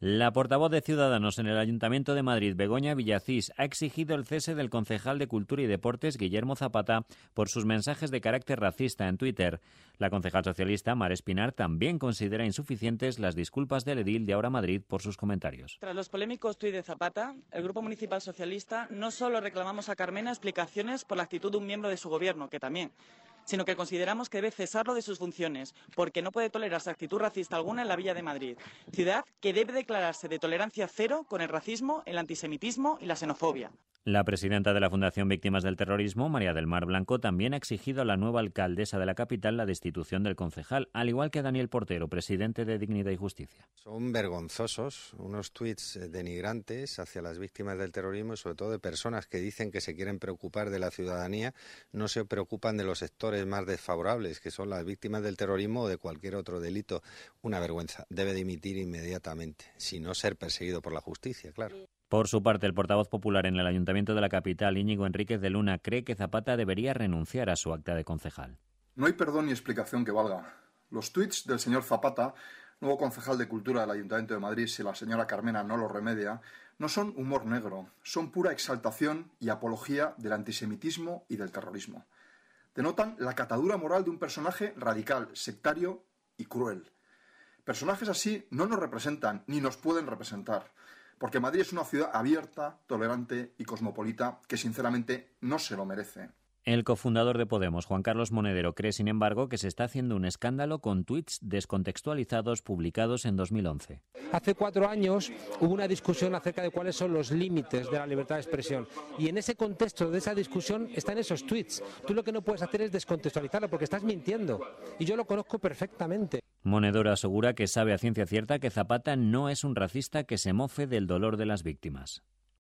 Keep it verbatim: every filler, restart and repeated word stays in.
La portavoz de Ciudadanos en el Ayuntamiento de Madrid, Begoña Villacís, ha exigido el cese del concejal de Cultura y Deportes, Guillermo Zapata, por sus mensajes de carácter racista en Twitter. La concejal socialista, Mar Espinar, también considera insuficientes las disculpas del edil de Ahora Madrid por sus comentarios. Tras los polémicos tuits de Zapata, el Grupo Municipal Socialista no solo reclamamos a Carmena explicaciones por la actitud de un miembro de su gobierno, que también, sino que consideramos que debe cesarlo de sus funciones, porque no puede tolerarse actitud racista alguna en la Villa de Madrid, ciudad que debe declararse de tolerancia cero con el racismo, el antisemitismo y la xenofobia. La presidenta de la Fundación Víctimas del Terrorismo, María del Mar Blanco, también ha exigido a la nueva alcaldesa de la capital la destitución del concejal, al igual que Daniel Portero, presidente de Dignidad y Justicia. Son vergonzosos, unos tuits denigrantes hacia las víctimas del terrorismo y sobre todo de personas que dicen que se quieren preocupar de la ciudadanía, no se preocupan de los sectores más desfavorables, que son las víctimas del terrorismo o de cualquier otro delito. Una vergüenza. Debe dimitir inmediatamente, si no ser perseguido por la justicia, claro. Por su parte, el portavoz popular en el Ayuntamiento de la capital, Íñigo Enríquez de Luna, cree que Zapata debería renunciar a su acta de concejal. No hay perdón ni explicación que valga. Los tuits del señor Zapata, nuevo concejal de Cultura del Ayuntamiento de Madrid, si la señora Carmena no lo remedia, no son humor negro, son pura exaltación y apología del antisemitismo y del terrorismo. Denotan la catadura moral de un personaje radical, sectario y cruel. Personajes así no nos representan ni nos pueden representar. Porque Madrid es una ciudad abierta, tolerante y cosmopolita que sinceramente no se lo merece. El cofundador de Podemos, Juan Carlos Monedero, cree, sin embargo, que se está haciendo un escándalo con tuits descontextualizados publicados en dos mil once. Hace cuatro años hubo una discusión acerca de cuáles son los límites de la libertad de expresión. Y en ese contexto de esa discusión están esos tuits. Tú lo que no puedes hacer es descontextualizarlo porque estás mintiendo. Y yo lo conozco perfectamente. Monedero asegura que sabe a ciencia cierta que Zapata no es un racista que se mofe del dolor de las víctimas.